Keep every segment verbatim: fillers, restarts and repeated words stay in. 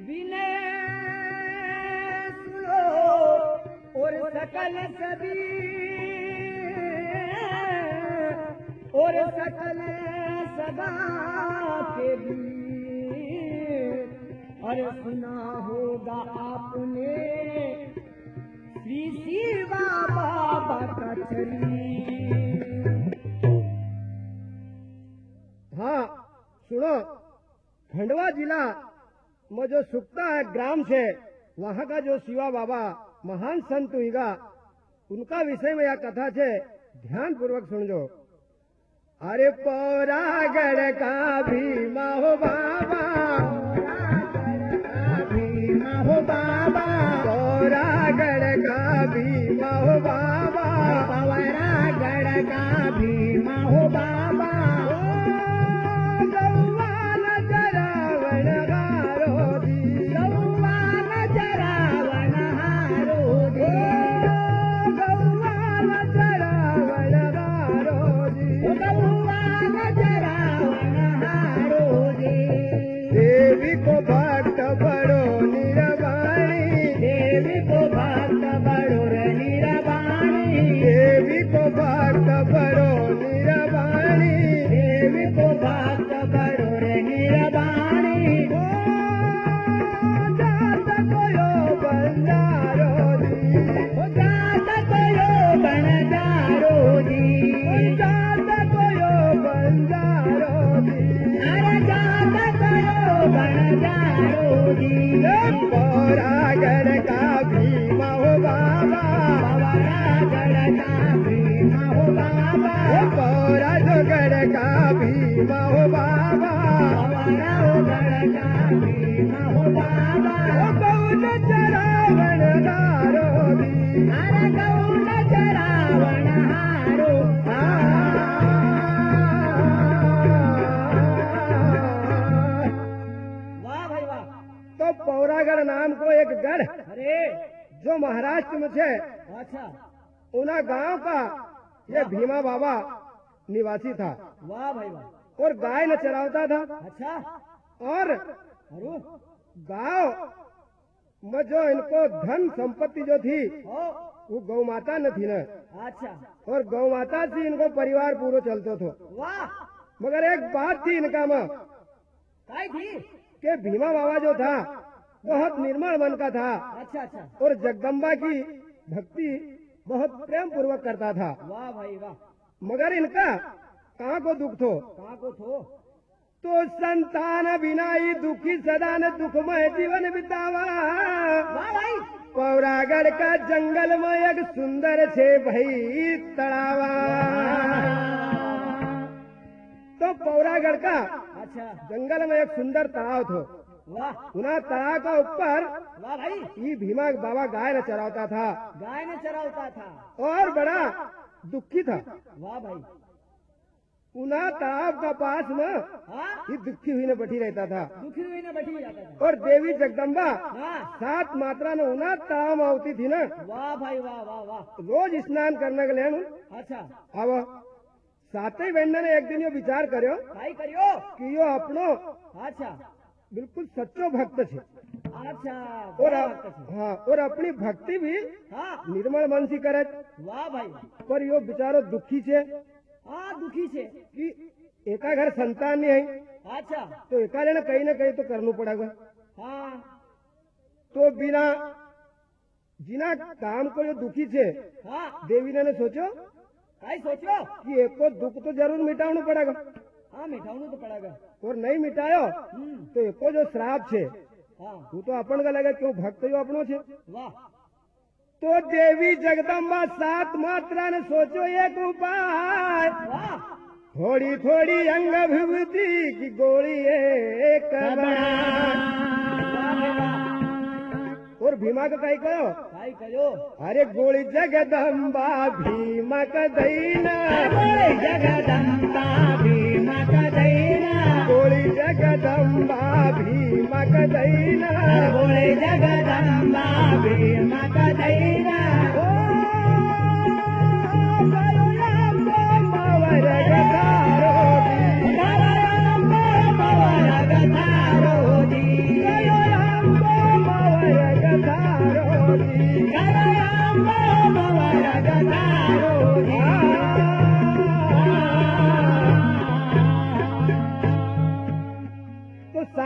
विनय सुनो और सकल सभी और सकल सदा के भी और सुना होगा आपने श्री शिवा बाबा का चरित्र। हाँ सुनो, खंडवा जिला में जो सुक्ता है ग्राम से, वहाँ का जो शिवा बाबा महान संत हुईगा, उनका विषय में यह कथा है, ध्यान पूर्वक सुनजो। अरे पौरागढ़ का भीमा हो बाबा, भीमा हो बाबा, पौरागढ़ का भीमा हो बाबा, पौरागढ़ का भीमा हो बाबा, देवी को भक्त बड़ो निरवाणी, देवी को भक्त बड़ो निरवाणी, देवी को भक्त बड़ो निरवाणी, देवी को भक्त बड़ो निरवाणी, जात कोयो बंजारो जी, जात कोयो बंजारो जी, जात कोयो बंजारो जी, अरे जात कोयो बंजारो जी। पौरागढ़ का भीमा हो बाबा, पौरागढ़ का भीमा हो बाबा, पौरागढ़ का भीमा हो बाबा, पौरागढ़ का भीमा हो बाबा, गौन चरावण हारो जी, अरे गौन चरावण हारो। वाह भाई वाह। तो पौरागढ़ नाम को एक गढ़, अरे जो महाराष्ट्र में है, अच्छा, उना गांव का ये भीमा बाबा निवासी था, वाह भाई वाह। और गाय न चरावता था, अच्छा, और अरे गांव में जो इनको धन संपत्ति जो थी हो, वो गौ माता न थी न, अच्छा, और गौ माता से इनको परिवार पूरा चलते थे। वाह, मगर एक बात थी इनका में काय थी? कि भीमा बाबा जो था बहुत निर्मल मन का था, अच्छा अच्छा, और जगदम्बा की भक्ति बहुत प्रेम पूर्वक करता था। वाह भाई वाह। मगर इनका कहाँ को दुख थो? कहाँ को थो? तो संतान बिना ही दुखी सदा न दुखमय जीवन बितावा। वाह भाई, पौरागढ़ का जंगल में एक सुंदर छे भई तड़ावा। तो पौरागढ़ का अच्छा, जंगल में एक सुंदर तालाब थो। वाह उना तालाब का ऊपर वाह भाई, ये भीमा बाबा गाय न चरावता था, गाय ने चरावता था, और बड़ा दुखी था। वाह भाई, उना तालाब का पास में हाँ, ये दुखी हुई न बैठी रहता था, दुखी हुई ने बैठी जाता था, और देवी जगदम्बा हाँ, सात मात्रा ने उना तालाब में आवती थी न, वाह भाई वाह वाह वाह, रोज स्नान करने के लिए। अच्छा, अब साते बहन ने एक दिन यो विचार कर्यो भाई करियो, कि यो अपनो अच्छा बिल्कुल सच्चो भक्त छे, अच्छा, और बड़ा अप- बात है। हाँ, और अपनी भक्ति भी हाँ, निर्मल मन से करे। वाह भाई, पर यो बेचारो दुखी छे हाँ दुखी छे, कि एका घर संतान नहीं है, अच्छा, तो एका लेना कहीं न कहीं तो करना पड़ेगा। हाँ, तो बिना जिना काम को यो दुखी छे, हाँ, देवी ने सोचो काय सोचो, कि एक को दुख तो जरूर मिटावना पड़ेगा, हाँ मिठावनु तो पड़ेगा, और नहीं मिटायो हम्म, तो एको जो श्राप छे हाँ, वो तो अपन का लगे क्यों भक्त यो अपनो छे। वाह, तो देवी जगदम्बा सात मात्रा ने सोचो एक उपाय, वाह, थोड़ी थोड़ी अंग विभूति की गोली एक बनाए। और भीमा का कहीं कहो, काय करो, अरे गोली जगदम्बा भीमा का दैना, जगदम्बा भीमा का दैना, गोली जगदम्बा भीमा का दैना, बोले जगदम्बा भीमा का दैना, मवर गधारो दी, मवर गधारो दी, गयो राम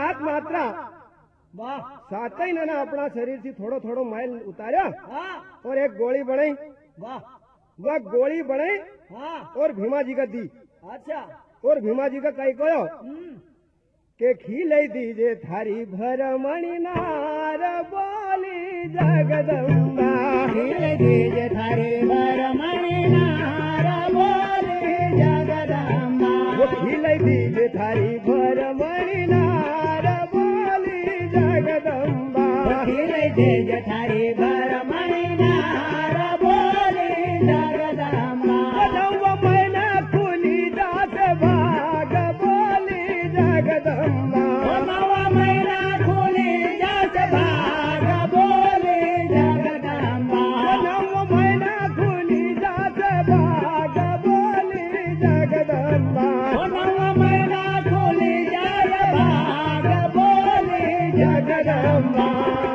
सात मात्रा वाह सात ही ना अपना शरीर से थोड़ो थोड़ो मैल उतारा हाँ और एक गोली बनाई। वाह वह गोली बनाई हाँ और भीमा जी का दी। अच्छा और भीमा जी का कई कहो हम्म के खिले दीजे थारी भरमणि नार बोली जगदम्बा। खिले दीजे थारी भरमणि नार बोली जगदम्बा। वो खिले दीजे थारी भरमणि नार बोली जगदम्बा। खिले दीजे थारी भरमणि नार बोली जगदम्बा। नव मैना खुली दास भाग बोली जगदम्बा। नव मैना खुली दास भाग बोली जगदम्बा। नव मैना खुली दास भाग बोली जगदम्बा। नव मैना खुली दास भाग बोली जगदम्बा।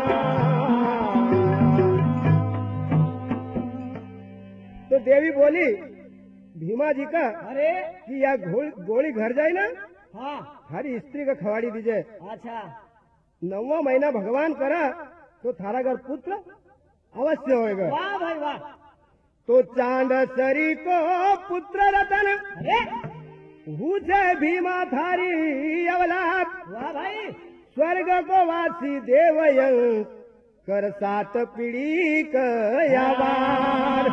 तो देवी बोली भीमा जी का अरे कि यह गोली घर जाए ना हाँ थारी स्त्री का खवाड़ी दीजिए। अच्छा नौवा महीना भगवान करा तो थारा घर पुत्र अवश्य होएगा। वाह भाई वाह। तो चांद सरी को पुत्र रतन अरे हुजे भीमा थारी अवलाद। वाह भाई स्वर्ग को वासी देवयं कर सात पीढ़ी कयावार।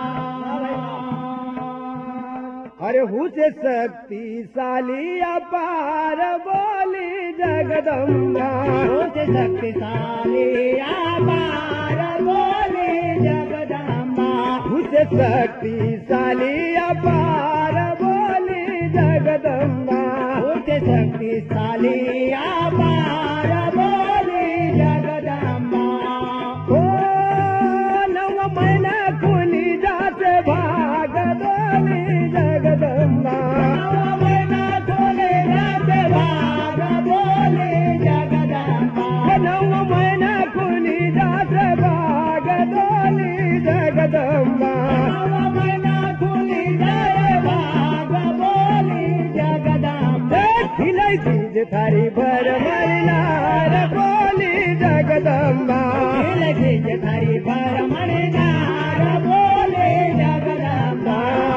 अरे हुसे शक्तिशाली अपार बोली जगदम्बा। होते शक्तिशाली अपार बोली जगदम्बा। हुसे शक्तिशाली अपार बोली जगदम्बा। होते शक्तिशाली अपार बोली जगदम्बा। ओ नव महीना खुली जात भाग बोली जगदम्बा। नव मैना खुली दास भाग बोली जगदम्बा। नव महीना खुली जात भाग बोली जगदम्बा। नव मैना खुली दास भाग बोली जगदम्बा। खिलाई दीज थारी भर मरनार बोली जगदम्बा। खिले दीजे थारी भरमणि नार बोली जगदम्बा।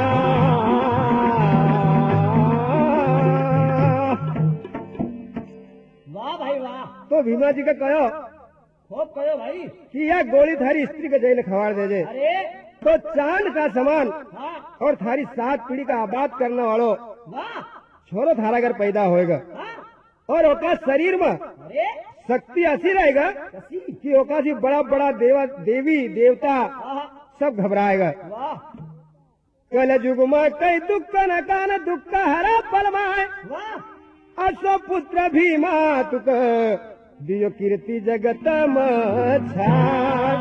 वाह भाई वाह। तो भीमा जी का कहो खूब करो भाई। कि यह गोली थारी स्त्री के जैन खवाड़ दे दे अरे तो चांद का समान हाँ और थारी सात पीढ़ी का आबाद करने वालों वाह छोरो थारा घर पैदा होएगा। हाँ और ओका शरीर में अरे शक्ति ऐसी रहेगा कसी कि ओका जी बड़ा बड़ा देवा देवी देवता वाह सब घबराएगा। वाह कल युग में कई दुख न कान दुख हरा पलमाए। वाह असो पुत्र भीमा तुक दियो कीर्ति जगत में छाय।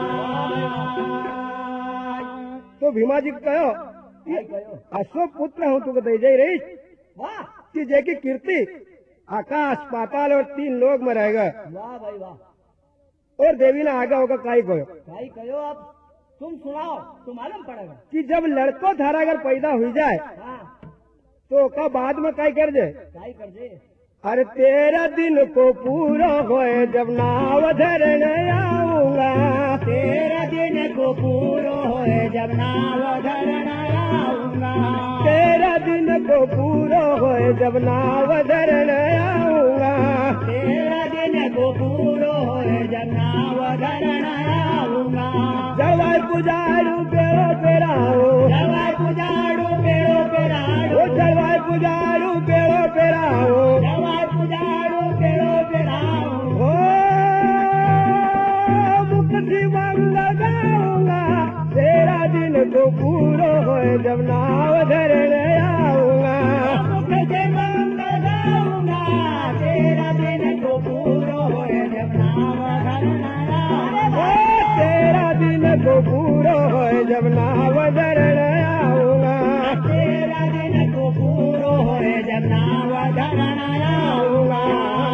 तो भीमा जी कहो भाई कहो असो पुत्र हूँ तुक दे जाई रही वाह कि जेकी कीर्ति आकाश पाताल और तीन लोग में रहेगा। वाह भाई वाह। और देवी ने आगे होगा काई को भाई कहो अब तुम सुनाओ तो मालूम पड़ेगा। कि जब लड़को थारा अगर पैदा हुई जाए हाँ तो का बाद में काई कर दे। भाई कर दे। अरे तेरह दिन को पूरा होए जब नाव धरन आऊंगा। तेरह दिन को पूरो होए जब नाव धरण आऊंगा। तेरह दिन को पूरा होए जब नाव धरन आऊंगा। तेरह दिन को पूरो होए जब नाव धरण आऊंगा। जवाई पुजारू पेड़ो पेराओ। जवाई पुजाड़ू पेड़ो पेराड़ू। ओ जवाई पुजारू पेड़ो पेराओ। जवाई पुजाड़ू पेड़ो पेराड़ू। ओ मुक्ति मंगल गाऊंगा। तेरह दिन को पूरा होए जब नाव धरन आऊंगा। मुझे मंगल गाऊंगा। तेरह दिन को पूरो होए जब नाव धरण आऊंगा। तेरह दिन को पूरा होए जब नाव धरन आऊंगा। तेरह दिन को पूरो होए जब नाव धरण आऊंगा।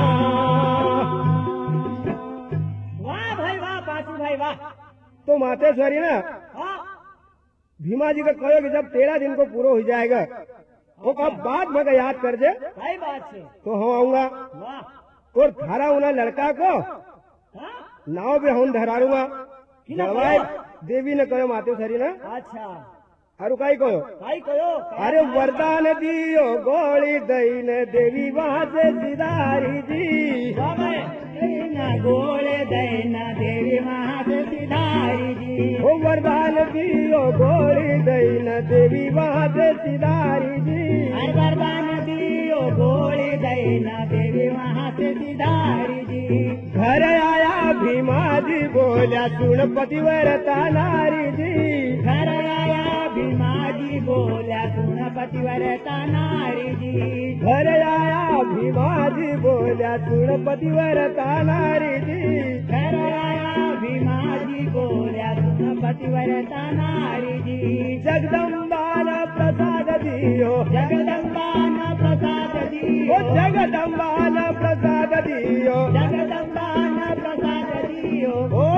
वाह भाई वाह पांचू भाई वाह। तो मातेश्वरी ना हाँ भीमा जी का कहो कि जब तेरह दिन को पूरा हो जाएगा वो कब बाद में याद कर दे सही बात है। तो हम आऊंगा। वाह और थारा उना लड़का को हाँ? नाव पे हूं धरारूंगा किना जड़वाए कहो? देवी ने कहो माते सरी ना अच्छा अरु काई कहो काई कयो अरे वरदान दियो गोली दईन देवी वहां से सिधारी जी बाबा दैना गोले दैना देवी वहां से सिधारी जी ओ वरदान दियो गोली दईन देवी वहां से सिधारी जी हर वरदान दियो गोले दैना देवी वहां से सिधारी जी घर आया भीमा जी बोला सुन पतिव्रता नारी जी घर आया भीमा जी बोला सुन पतिव्रता नारी जी घर आया भीमा जी बोला सुन पतिव्रता नारी जी घर आया भीमा जी बोला सुन पतिव्रता नारी जी जगदम्बा न प्रसाद दियो जगदम्बा न प्रसाद ओ दियो जगदम्बा न प्रसाद दियो जगदम्बा न प्रसाद दियो ओ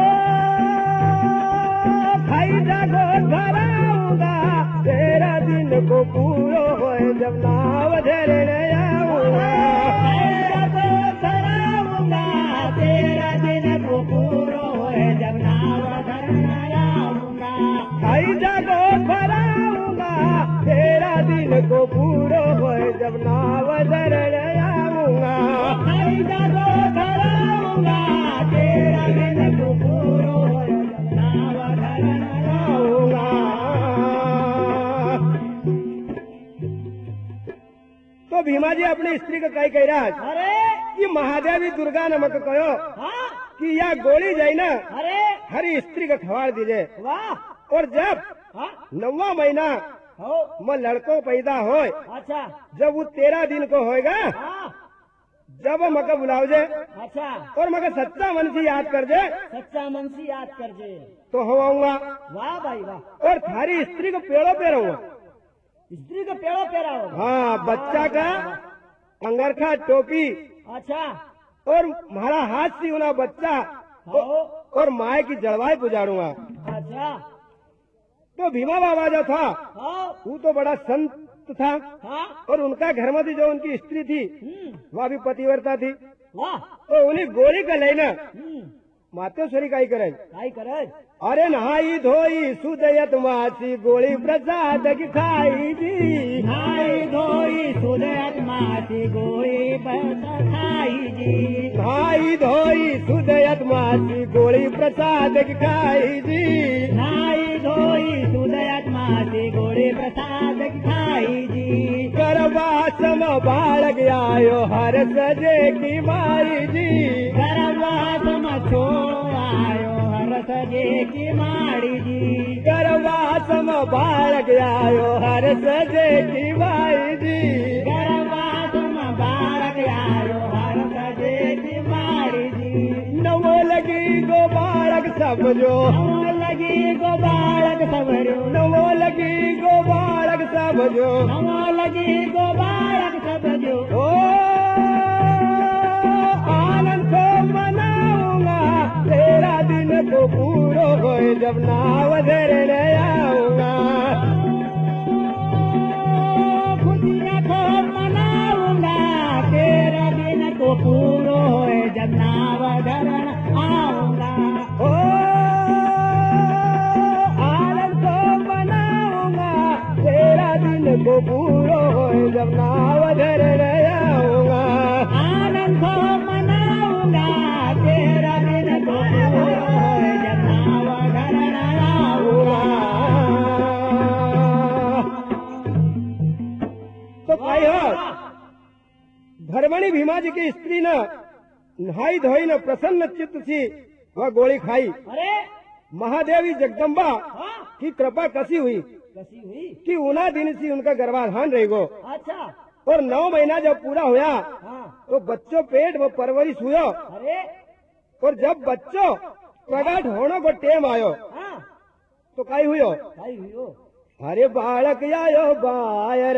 खाई जागो भराऊंगा तेरा दिन को पूरो होए जब नाव धरने आऊंगा तेरा दिन को पूरो है जब नाव धरना आऊंगा खाई जागो भराऊंगा तेरा दिन को पूरो होए जब नाव धरने आऊंगा खाई जागो धराऊंगा तेरा दिन को पूरो है जब नाव धरना आऊंगा तो भीमा जी अपनी स्त्री को कई कह रहा है अरे कि महादेवी दुर्गा नमक कहो हाँ कि यह गोली जाई ना अरे हरी स्त्री को खवाड़ दीजिए वाह और जब हाँ नौवा महीना हो में लड़को पैदा होए अच्छा जब वो तेरह दिन को होएगा हाँ जब वो मका बुलाओ जे अच्छा और मका सच्चा मन से याद कर दे सच्चा मन से याद कर दे तो हो आऊंगा वाह भाई वाह और थारी स्त्री को पेड़ों पे रहूंगा स्त्री को पेड़ों पेड़ा हो हाँ बच्चा का अंगरखा टोपी अच्छा और हमारा हाथ से होना बच्चा हो और माए की जड़वाई गुजारूंगा अच्छा तो भीमा बाबा जो था हो वो तो बड़ा संत था हाँ और उनका घर में जो उनकी स्त्री थी हम्म वह भी पतिव्रता थी वाह तो उन्हें गोली का लेना हम्म मातेश्वरी का ही करे काई करे अरे नहाई धोई सुदयत मासी गोली प्रसाद की खाई जी नाई धोई सुदयत मासी गोई बस खाई जी नहाई धोई सुदयत मासी गोली प्रसाद की खाई जी नाई धोई सुदयत मासी गोई प्रसाद खाई जी करवासम बालक आयो हर सजे की मारी जी करवास छोड़ो आयो हर सजे की माड़ी जी करवासम बालक आयो हर सजे की मारी जी करवास बालक आयो हर सजे की माड़ी जी नवो लगी गो बालक समझो नमो लगी गो बालक सबरो नवो लगी गो बालक समझो नमो लगी गो बालक सबरो ओ आनंद को मनाऊंगा तेरा दिन को पूरो होए जब नाव धरने आऊंगा खुशियाँ को मनाऊंगा तेरा दिन को पूरो होए जब नाव धरण आऊंगा ओ आनंद को मनाऊंगा तेरा दिन को पूरो होए जब नाव धरने आऊंगा आनंद को मनाऊंगा तेरा दिन को पूरो होए जब नाव धरण आऊंगा तो भाई हो धर्मणी भीमा जी की स्त्री न नहाई धोई न प्रसन्न चित्त सी वह गोली खाई अरे महादेवी जगदम्बा हाँ की कृपा कसी हुई कैसी हुई कि उना दिन से उनका गर्भाधान रही गो अच्छा और नौ महीना जब पूरा हुआ हाँ तो बच्चों पेट में परवरिश हुआ अरे और जब बच्चों प्रकट होने को टेम आयो हाँ तो काई हुयो काई हुई हो अरे बालक आयो बायर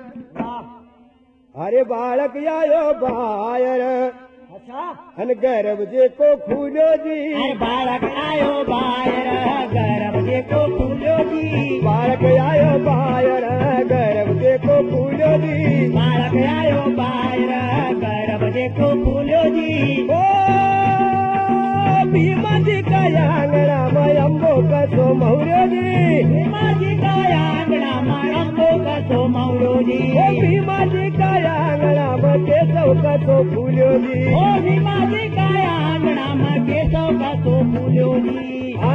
वाह अरे बालक आयो बायर अच्छा अन गर्भ जे को खूलो जी अरे बालक आयो बायर गर्भ जे को फूलो जी बालक आयो बायर गर्भ जे को खूलो जी बालक आयो बायर गर्भ जे को फूलो जी कसो मौर्यो जी भीमा जी का आंगना में अम्बो कसो मौर्यो जी ओ भीमा जी का आंगना में केशव कसो फूल्यो जी ओ भीमा जी का आंगना में केशव कसो फूल्यो जी आ,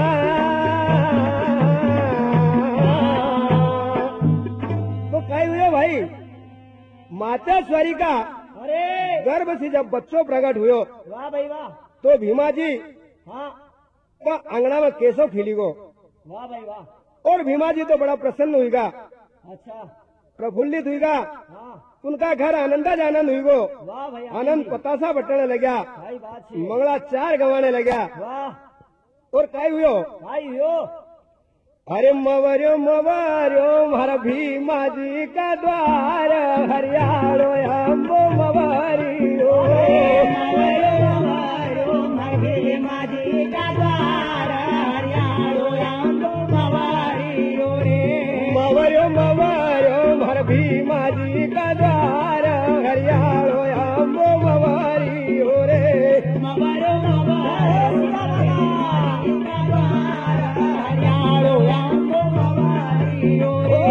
तो कई हुए भाई मातेश्वरी का अरे गर्भ से जब बच्चों प्रकट हुए वाह भाई वाह तो भीमा जी हाँ का अंगना में केशव खिली गो वाह भाई वाह और भीमा जी तो बड़ा प्रसन्न हुईगा, अच्छा प्रफुल्लित हुईगा, हाँ उनका घर आनंदा आनंद हुई गो वाह भाई आनंद पतासा बटने लग्या भाई बात है मंगला चार गवाने लग्या वाह और कई हुयो भाई हो अरे मवर्यो मवर्यो मारा भीमा जी का द्वार हरियाणो अम्बो मवरियो मवरो मवरो भीमा जी का द्वार हरियाणो अम्बो मवरियो रे मवर्यो मवर्यो मारा भीमा जी का द्वार हरियाणो अम्बो मवरियो रे मवरो मवरो हरियाणो अम्बो मवरियो रे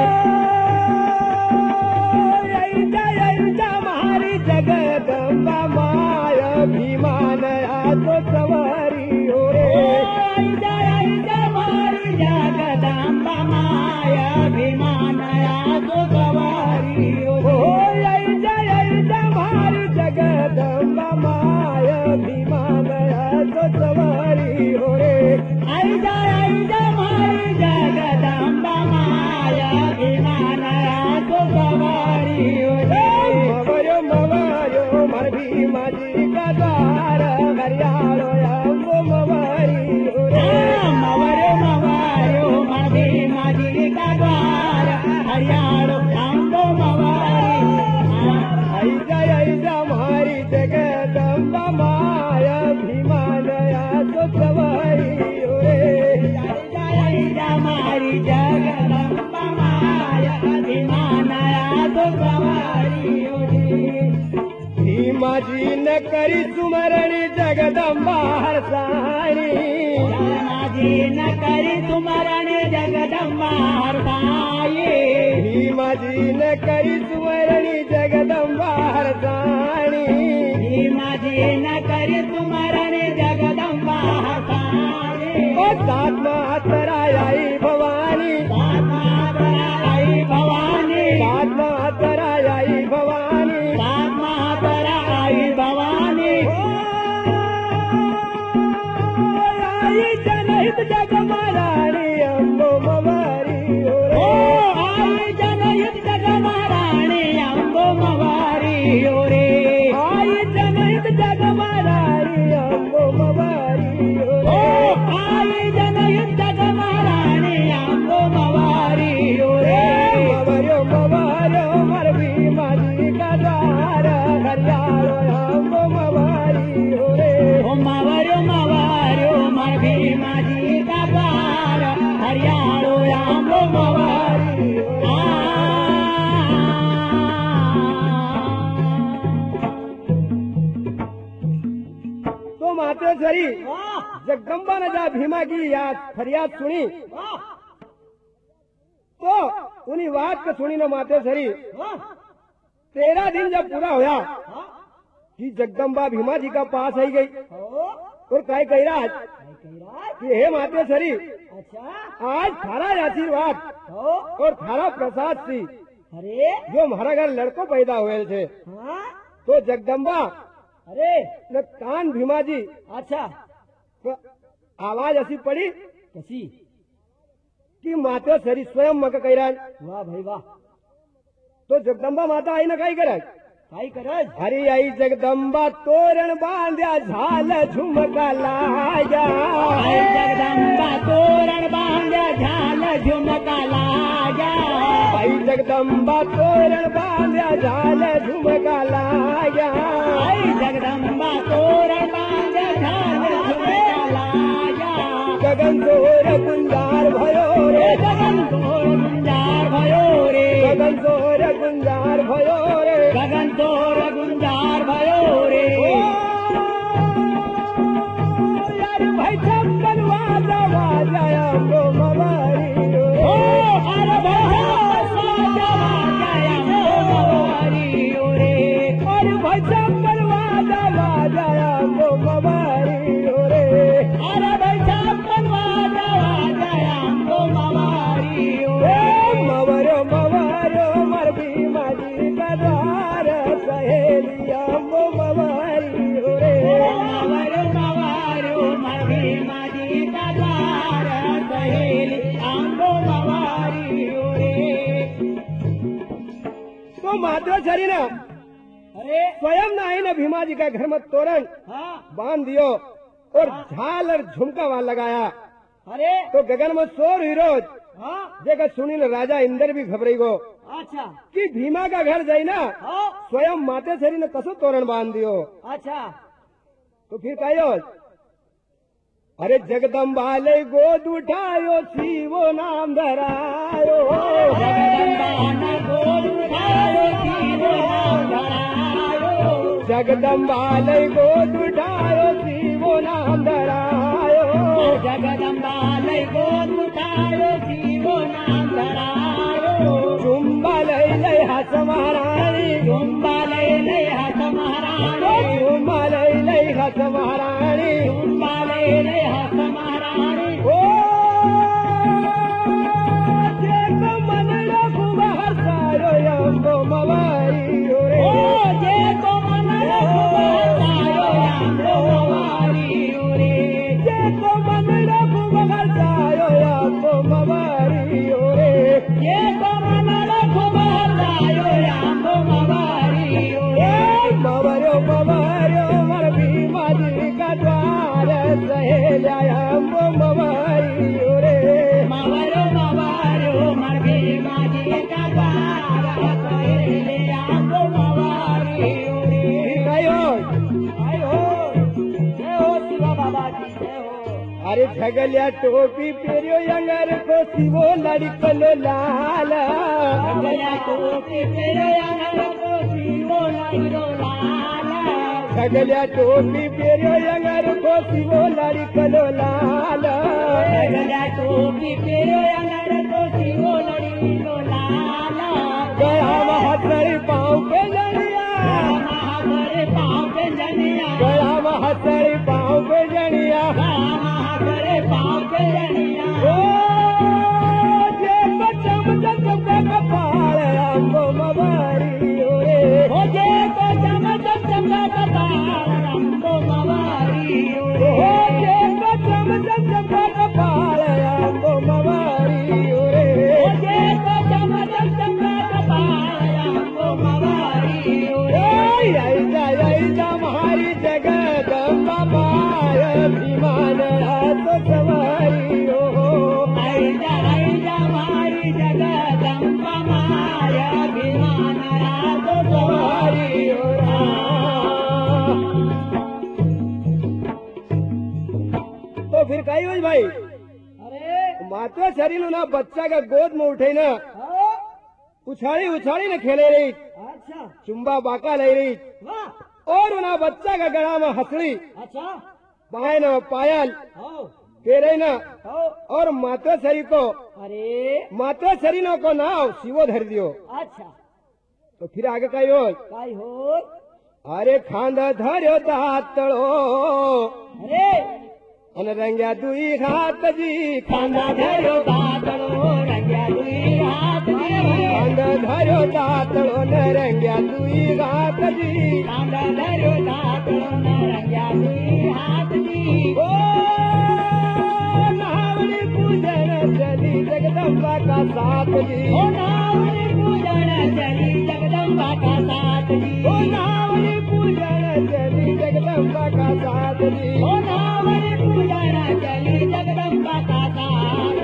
जगदम्बा माया भीमान तो सवारियो रे जय जमारी जगदम्बा माया भीमानया तो सवारियो ओ जय जय जमारी जगदम्बा माया भीमान तो सवारियो रे आई जय जमारी जगदम्बा माया भीमानया तो सवारियो रे मवरो मवरो मर भीमा जी का द्वार हरियाणो अम्बो मवरियो रे मवरो मवरो भीमा जी का द्वार हरियाणो अम्बो मवरियो आई जय जमारी जगदम्बा माया भीमानया तो सवारियो रे जय जमारी जगदम्बा माया भीमानया तो सवारियो रे भीमा जी न करी सुमरण जगदम्बा हरसाणी जी न करी तुमरण जगदम्बा हरसाई भीमा जी न करी सुमरण जगदम्बा हरसाणी भीमा जी न करी तुमरण जगदम्बा हरसाई ओ सात मातरा आई भवानी आई भवानी सात मातरा आई भवानी सात मातरा आई भवानी आई जनहित जग महाराणी अम्बो मवारियो ओ रे आई जनयुक्त जग महाराणी अम्बो मवारियो रे आई जनहित जग महाराणी अम्बो मवारियो ओ रे आई जनयुक्त जग महाराणी अम्बो मवारियो रे मवरो मवरो मर भीमा जी का द्वार हरियाणो अम्बो मवारियो रे ओ मवरो मवरो मर भीमा जी का द्वार हरियाणो अम्बो मवारियो आ तो मातेश्वरी वाह जगदम्बा ने जब भीमा की याद फरियाद सुनी वाह तो उन्हीं बात को सुनी न मातेश्वरी वाह तेरह दिन जब पूरा होया हाँ कि जगदम्बा भीमा जी का पास आई गई ओ और काय कह रहा भाई कहिराज कि हे मातेश्वरी अच्छा आज थारा आशीर्वाद ओ और थारा प्रसाद सी अरे जो हमारा घर लड़को पैदा हुए थे हाँ तो जगदम्बा अरे न कान भीमा जी अच्छा तो आवाज ऐसी पड़ी कसी कि मातेश्वरी स्वयं मक कह रहा वाह भाई वाह तो जगदम्बा माता आई न कही करे काई करज हरी आई जगदम्बा तोरण बांध्या झाल झुमका लाया आई जगदम्बा तोरण बांध्या झाल झुमका लाया आई जगदम्बा तोरण बांध्या झाल झुमका लाया आई जगदम्बा तोरण बांध्या झाल झुमका लाया गगन जोर गुंजार भयो रे गगन तोर गुंजार भयो रे गगन जोर गुंजार भयो रे गगन तोर गुंजार भयो रे यार भाई छप्पन वाजा वाजा मातृचरी ने अरे स्वयं ना ही न भीमा जी का घर में तोरण हाँ बांध दियो और झाल और झुमका वहां लगाया। अरे तो गगन में शोर हुई रोज हाँ देखा सुनी न राजा इंद्र भी घबराई गो अच्छा कि भीमा का घर जाई ना हाँ स्वयं मातेश्वरी ने कसो तोरण बांध दियो। अच्छा तो फिर कहो अरे जगदम्बा ले गोद उठायो शिवो नाम धरायो जगदम्बा ने गोद उठायो शिवो नाम धरायो जगदम्बा ले गोद उठायो शिवो नाम धरायो जगदम्बा ने गोद उठायो शिवो नाम धरायो चुम्बा लई लई हस महाराणी चुम्बा ले ले हस महाराणी चुम्बा लई लई हस महाराणी चुम्बा ले ले हस महाराणी ओ जे को मन रखुब हसायो यम्बो मवारी रे ओ जे को मन रखुब हसायो यम्बो मवारी रे जे को मन रखुब हसायो यम्बो मवारी रे जे को मन रखुब हसायो यम्बो मवारी रे मवरो मवरो मर भीमा जी का द्वार सहेल्या यम्बो मवारी रे मवारो मवारो मर भीमा जी का द्वार सहेले यम्बो मवारी रे कहो आयो जय हो शिवा बाबा जी जय हो अरे झगलिया टोपी पेरियो यंगर को शिवो लड़कलो लाल गया टोपी तेरे अंगर को शिवो लड़को लाल झगलिया टोपी पेरियो यंगर को शिवो लड़कलो लाल गया टोपी तेरे अंगर को शिवो लड़को लाल गया महसर पाँव पे जनिया महागर पाँव पे जनिया गया महसर पाँव पे जनिया महागर पाँव पे जनिया ओ जे बचम जग कपाल अम्बो मवारी रे हो जे को चम चम चम कपाल रंगो मवारी ओ रे जे बचम जग कपाल अम्बो मवारी रे हो जे को चम चम चम कपाल रंगो मवारी रे हमारी जगदम्बा माय भीमान हाथ सवारी हो ऐजा ऐजा मारी जगदम्बा माया विमान रात सवारी हो तो फिर कही हुई भाई अरे मातवा शरीर ना बच्चा का गोद में उठे ना हाँ, उछाड़ी उछाड़ी न खेले रही अच्छा चुम्बा बाका ले रही वाह और उना बच्चा का गला में हथड़ी अच्छा पाए न पायल हो फेरे न हो और मातवा शरीर को अरे मातवा शरीर को नाव शिवो धर दियो। अच्छा तो फिर आगे कही हो काय हो अरे खांद धर्यो दातड़ो अरे अन रंग्या दुई हाथ जी खांदा धरो दातड़ो रंग्या दुई हाथ जी खांद धर्यो दातड़ो न रंग्या दुई हाथ जी खांदा धरो दातड़ो रंग्या दुई हाथ जी ओ नावड़ी पूजन चली जगदम्बा का साथ जी ओ नावड़ी पूजन चली जगदम्बा का साथ जी ओ नावड़ी पूजन चली जगदम्बा का साथ जी ओ नावड़ी पूजन चली जगदम्बा का साथ।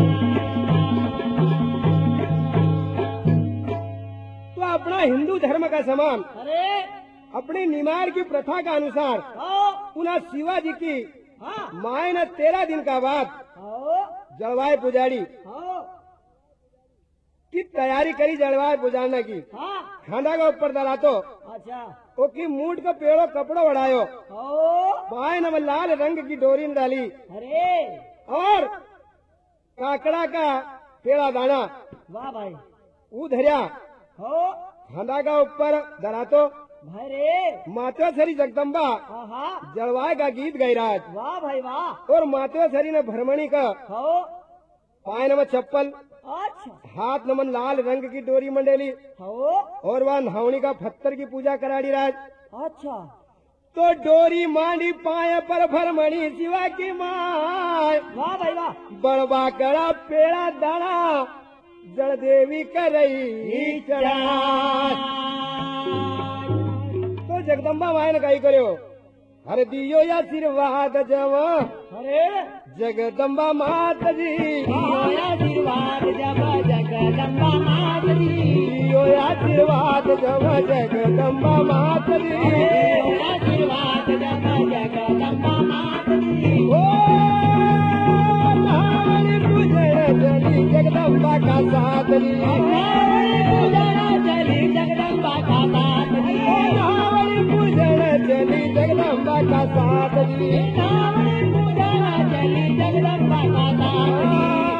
तो अपना हिंदू धर्म का समान अरे अपनी निमार की प्रथा का अनुसार आओ पुनः शिवाजी की हाँ माए ने तेरह दिन का बाद आओ जलवायु पुजारी आओ की तैयारी करी जलवायु पुजारने की हाँ खाना का ऊपर डाला तो अच्छा ओ की मूठ का पेड़ो कपड़ो बढ़ायो आओ पाए न लाल रंग की डोरी में डाली अरे और काकड़ा का पेड़ा दाना वाह भाई ऊ धरिया हो खाना का ऊपर धरा तो भरे मातेश्वरी जगदम्बा आहा जलवायु का गीत गाई राज वाह भाई वाह और मातेश्वरी ने भ्रमणी का हो पाए नमन चप्पल अच्छा हाथ नमन लाल रंग की डोरी मंडेली हो और वह नहावनी का पत्थर की पूजा कराड़ी राज। अच्छा तो डोरी मांडी पाए पर भरमणी शिवा की माय वाह भाई वाह बड़बा कड़ा पेड़ा दाना जड़ देवी करई चढ़ाई। तो जगदम्बा माए ने कही करो, अरे दियो आशीर्वाद जब, अरे जगदम्बा मात जी दियो आशीर्वाद जब जगदम्बा मात जी, दियो आशीर्वाद जब जगदम्बा मात जी, दियो आशीर्वाद जब जगदम्बा मात जी। ओ महावली पूजन चली जगदम्बा का साथ ली, महावली पूजन चली जगदम्बा का साथ ली, महावली पूजन चली जगदम्बा का साथ ली, महावली पूजन चली जगदम्बा का साथ ली।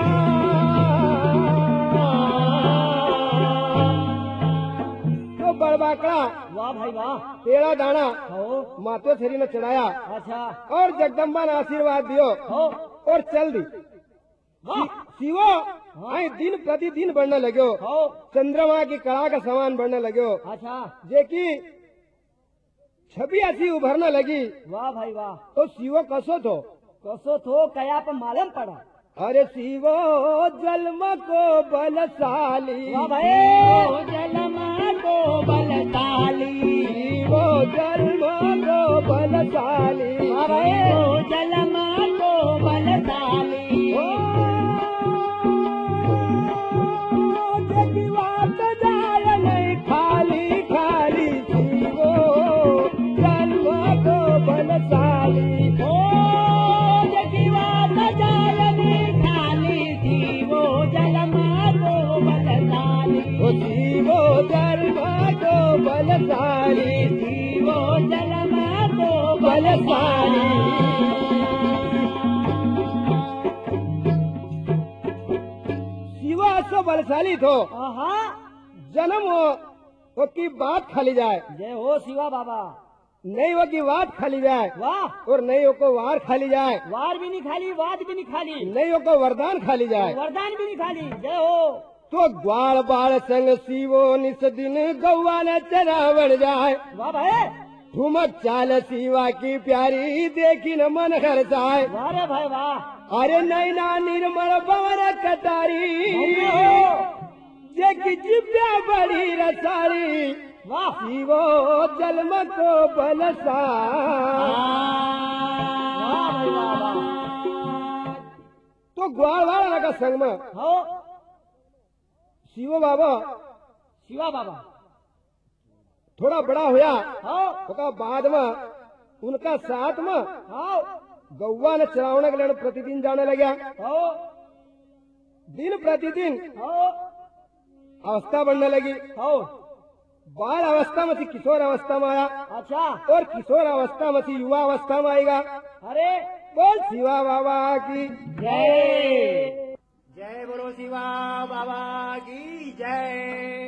तो बड़बाकड़ा वाह भाई वाह। पेड़ा दाना हो मातो छरी ने चढ़ाया अच्छा और जगदम्बा ने आशीर्वाद दियो हो और चल दी। वाह शिवो आई दिन प्रतिदिन बढ़ने लग्यो, हो चंद्रमा की कला का समान बढ़ने लग्यो, अच्छा जे की छवि ऐसी उभरने लगी। वाह भाई वाह। तो शिवो कसो थो, कसो थो कया पर मालूम पड़ा। अरे शिवो जन्म को बलशाली, वाह भाई जलमा को बलशाली, शिवो जन्म को बलशाली, वाह भाई जलमा को बलशाली। जगी बात जाय नहीं खाली खाली, शिवो जन्म को बलशाली, ओ जगी बात जाय नहीं खाली, शिवो जलमा को बलशाली, ओ शिवो जन्म को बलशाली, शिवो जलमा को बलशाली। शिवा सो बलशाली थो, आहा जन्म हो वो की बात खाली जाए, जय हो शिवा बाबा। नहीं वो की बात खाली जाए वाह और नहीं वो को वार खाली जाए, वार भी नहीं खाली वाद भी नहीं खाली नहीं वो को वरदान खाली जाए। वरदान भी नहीं खाली जय हो। तो ग्वाल बाल संग शिवो निस दिन गौवा न चरावण जाए, वाह भाई ठुमक चाल शिवा की प्यारी देखी न मन हर जाए, वाह रे भाई वाह। अरे नैना निर्मल बवर कटारी, जे की जिब्या बड़ी रसारी, वाह शिवो जन्म को बलसा। वाह भाई वाह वाह। तो ग्वाल वाला लगा संग में हो शिवो बाबा शिवा बाबा थोड़ा बड़ा होया, हो उसका बाद में उनका साथ में हो गौवा ने चरावने के लिए प्रतिदिन जाने लगा। हो दिन प्रतिदिन हो अवस्था बढ़ने लगी, हो बाल अवस्था में से किशोर अवस्था में आया अच्छा और किशोर अवस्था में से युवा अवस्था में आएगा। अरे बोल शिवा बाबा की जय। जय बोलो शिवा बाबा की जय।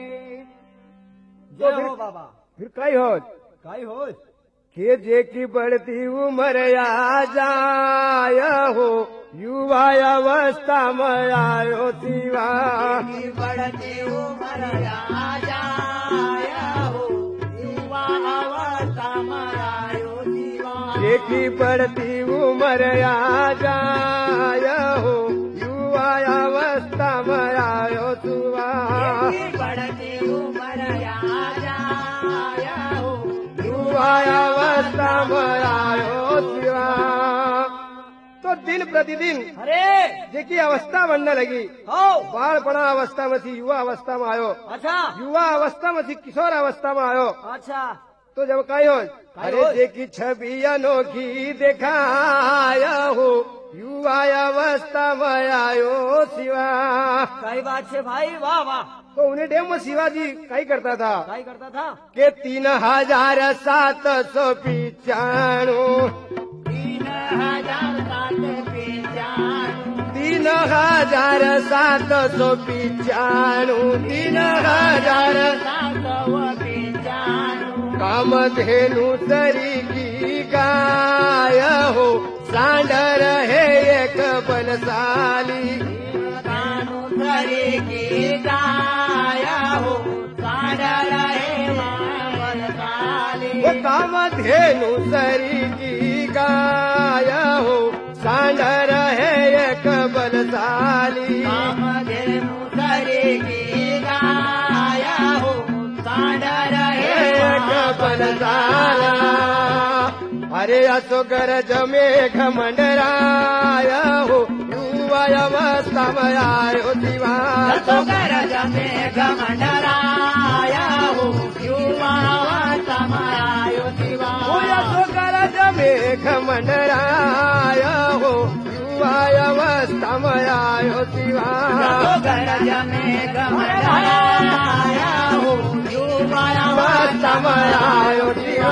जय हो बाबा। फिर कई हो काई हो के जे की बढ़ती उम्र आ जाय हो, युवा अवस्था में आयो शिवा की बढ़ती उम्र आ जाय हो, युवा अवस्था में आयो शिवा। जे की बढ़ती उम्र आ जाय हो, युवा अवस्था में आयो शिवा। की बढ़ती उम्र आ जाय हो, युवा अवस्था में आयो शिवा। तो दिन प्रतिदिन अरे जेकी अवस्था बनने लगी, हो बालपना अवस्था में थी युवा अवस्था में आयो, अच्छा युवा अवस्था में थी किशोर अवस्था में आयो। अच्छा तो जब कही हो काई अरे हो? जेकी छवि अनोखी दिखाया हो, युवा अवस्था में आयो शिवा। कई बात से भाई वाह वाह। तो उन्हें डेम में शिवाजी कई करता था काई करता था के तीन हजार सात सौ पिचाणु, तीन हजार सात पिचानू, तीन हजार सात सौ पिचाणु, तीन हजार सात सौ पिचानू। कामधेनु सरी की गाय हो, सांडर है एक बलशाली, कानू धरी की गाया हो, साडा रहे बलशाली। वो कामधेनु सरी की गाय हो, सांडर है एक बलशाली। कामधेनु धरी असो गरज में घमंडराय हो युवावस्थामयायो शिवा असो गरज में घमंडराय हो युवावस्थामयायो शिवा असो गरज में घमंडराय हो युवावस्थामयायो शिवा असो गरज में घमंडराय हो युवावस्थामयायो शिवा।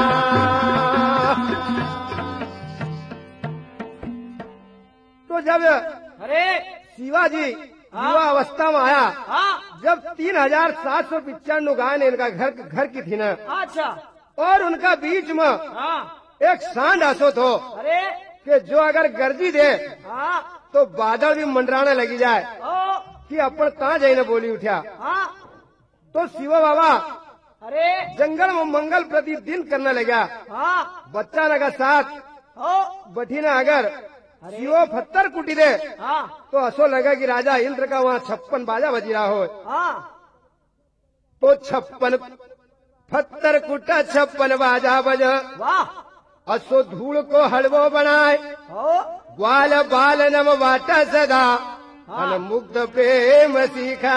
तो जब अरे शिवाजी युवा अवस्था में आया, हाँ जब तीन हजार सात सौ पिचानवे गाय ने इनका घर घर की थी ना, अच्छा और उनका बीच में हाँ एक सांड असो तो अरे कि जो अगर गर्जी दे हाँ तो बादल भी मंडराने लगी जाए ओ कि अपन कहाँ जाइने बोली उठा। हाँ तो शिव बाबा अरे जंगल में मंगल प्रतिदिन करने लगा। हाँ बच्चा लगा साथ ओ बठीना अगर शिवो पत्थर कुटी दे हाँ तो असो लगा कि राजा इंद्र का वहाँ छप्पन बाजा बजी रहा हो। हाँ तो छप्पन पत्थर कुटा छप्पन बाजा बज वाह असो धूल को हलवो बनाए ओ ग्वाल बाल नम वाटा सदा अन मुग्ध प्रेम सीखा।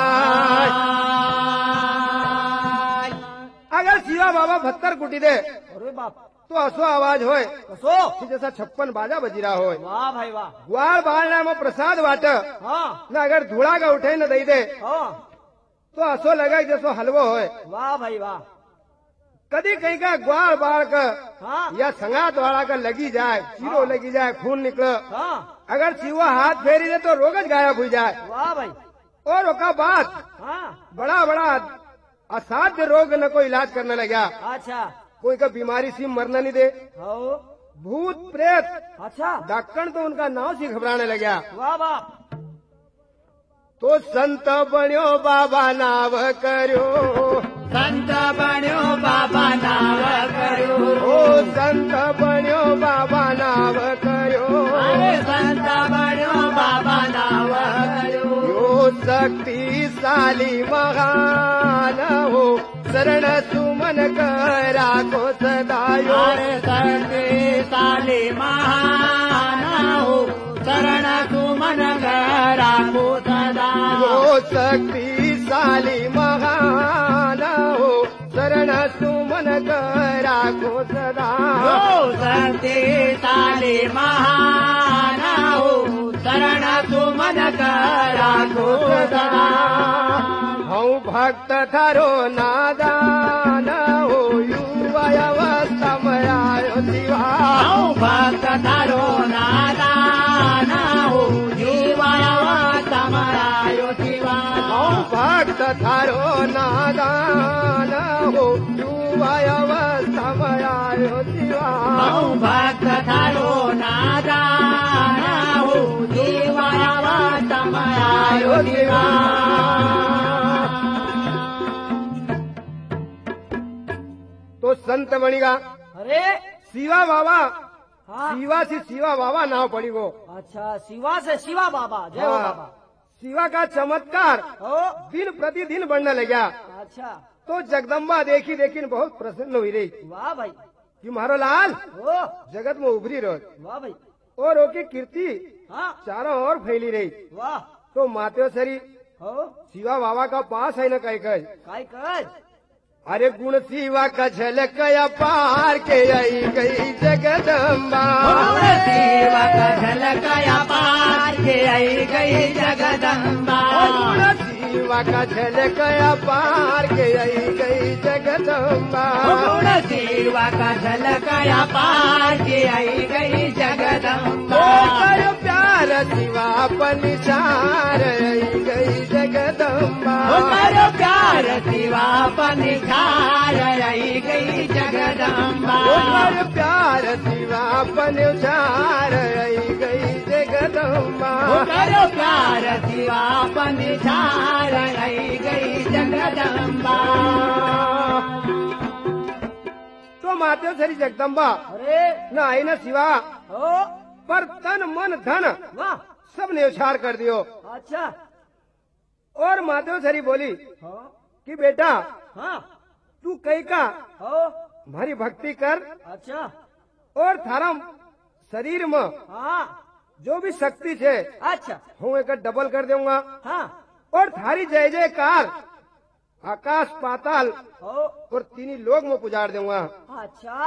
अगर शिवा बाबा पत्थर कुटी दे अरे बाप तो असो आवाज होए कसो कि जैसा छप्पन बाजा बजी रहा होए। वाह भाई वाह ग्वाल बाल नाम प्रसाद वाट हाँ न अगर धूड़ा का उठे न दई दे हाँ तो असो लगा जैसो हलवो होए। वाह भाई वाह कदी कहीं का ग्वाल बाल का हाँ या संगात वाला का लगी जाए, चीरो लगी जाए, खून निकले, हाँ अगर शिवा हाथ फेरी दे तो रोगज गायब हो जाए। वाह भाई और ओका बात हाँ बड़ा बड़ा असाध्य रोग न को इलाज करने लगा। अच्छा कोई का बीमारी सी मरना नहीं दे, हो भूत प्रेत अच्छा डॉक्टर तो उनका नाव से घबराने लगा। वाह वाह तो संत बन्यो बाबा नाव करो, संत बन्यो बाबा नाव करो, ओ संत बन्यो बाबा नाव करो, अरे संत बन्यो बाबा नाव करो, यो शक्तिशाली महान हो शरण सुमन करा को सदायो। अरे शक्तिशाली महान हो शरण सुमन करा को सदा। यो शक्तिशाली महान हो शरण सुमन करा को सदा। यो शक्तिशाली महान हो शरण सुमन करा को सदा। हूँ भक्त थारो नादान हो युवा अवस्था में आयो शिवा। हूँ भक्त थारो नादान हो युवा अवस्था में आयो शिवा। हूँ भक्त थारो नादान हो युवा अवस्था में आयो शिवा। हूँ भक्त थारो नादान हो युवा अवस्था में आयो शिवा। तो संत बनेगा अरे शिवा बाबा, हाँ शिवा से शिवा बाबा नाव पड़ी वो। अच्छा शिवा से शिवा बाबा जय हो बाबा। शिवा का चमत्कार हो दिन प्रतिदिन बढ़ने लगा। अच्छा तो जगदम्बा देखी देखी बहुत प्रसन्न हुई रही वाह भाई कि मारो लाल हो जगत में उभरी रहो वाह भाई और ओकी कीर्ति हाँ चारों ओर फैली रही। वाह तो माते सरी हो शिवा बाबा का पास है न कह कह काय कर अरे गुण शिवा का झलक पार के आई गई जगदम्बा। शिवा का झलक पार के आई गई जगदम्बा। गुण शिवा का झलक पार के आई गई जगदम्बा। गुण शिवा का झलक पार के आई गई जगदम्बा। कर प्यार शिवा पनिचार आई गई जगदम्बा। कर प्यार शिवा पनिचार आई गई जगदम्बा। कर प्यार शिवा पनिचार आई गई जगदम्बा। कर प्यार शिवा पनिचार आई गई जगदम्बा। तो माते सरी जगदम्बा अरे न आई न शिवा हो पर तन मन धन वाह सब ने उछार कर दियो। अच्छा और माते सरी बोली हो कि बेटा हाँ तू कई का हो हमारी भक्ति कर अच्छा और थारा शरीर में हाँ जो भी शक्ति है अच्छा हूँ एक डबल कर दूंगा हाँ और थारी जय जयकार आकाश पाताल हो और तीनी लोग में पुजार दूंगा। अच्छा